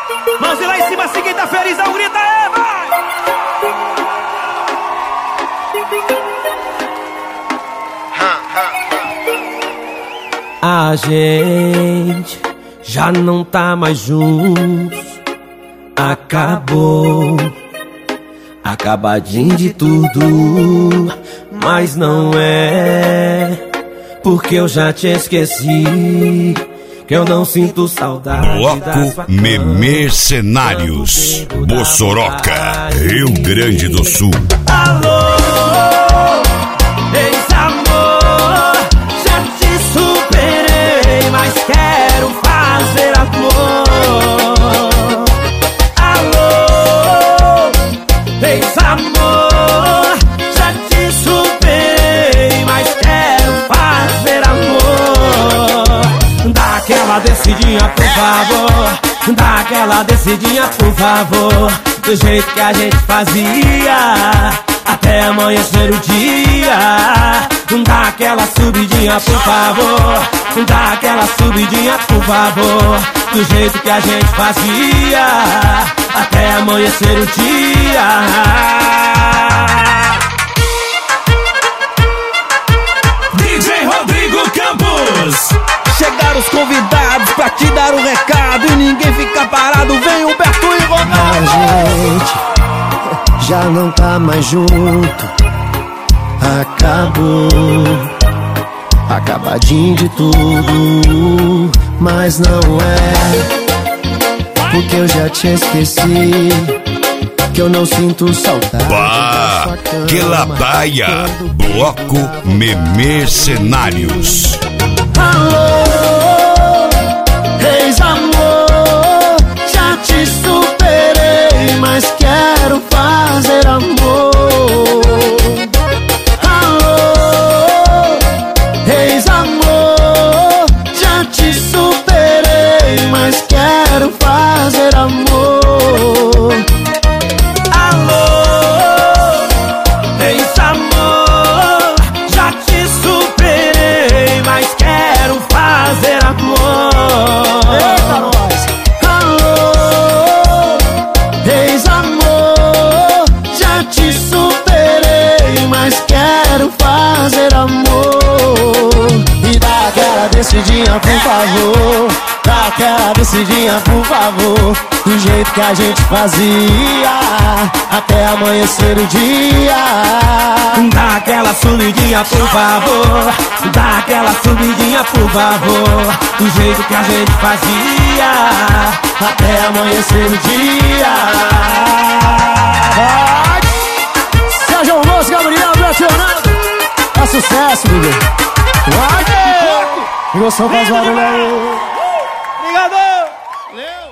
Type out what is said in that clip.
Mãos lá em cima, se quem tá feliz, dá um grito aí, vai! A gente já não tá mais juntos. Acabou, acabadinho de tudo. Mas não é porque eu já te esqueci, que eu não sinto saudade. Bloco Mercenários, Bossoroca, Rio Grande do Sul. Alô, ex-amor, já te superei, mas quero fazer amor. Alô, ex-amor, já te superei, mas quero fazer amor. Dá aquela descidinha, por favor. Dá aquela descidinha, por favor. Do jeito que a gente fazia, até amanhecer o dia. Dá aquela subidinha, por favor. Dá aquela subidinha, por favor. Do jeito que a gente fazia, até amanhecer o dia. DJ Rodrigo Campos. Chegaram os convidados pra te dar um recado e ninguém fica parado. Vem Humberto e Ronaldo. A gente já não tá mais junto. Acabou, acabadinho de tudo. Mas não é porque eu já te esqueci, que eu não sinto saudade. Bah, que labaia, Bloco Mercenários. Alô, ex-amor, já te superei, mas quero fazer amor. Alô, ex-amor, já te superei, mas quero fazer amor. Alô, ex-amor, já te superei, mas quero fazer amor. Eita, nós! Alô, ex-amor, já te superei, mas quero fazer amor. E dá aquela descidinha, por favor. Dá aquela descidinha, por favor. Do jeito que a gente fazia, até amanhecer o dia. Dá aquela subidinha, por favor. Dá aquela subidinha, por favor. Do jeito que a gente fazia, Até amanhecer o dia. Vai! Sérgio Almoço, Gabriel, pressionando. É sucesso, bebê. Vai! Emoção faz barulho aí. Obrigado! Valeu!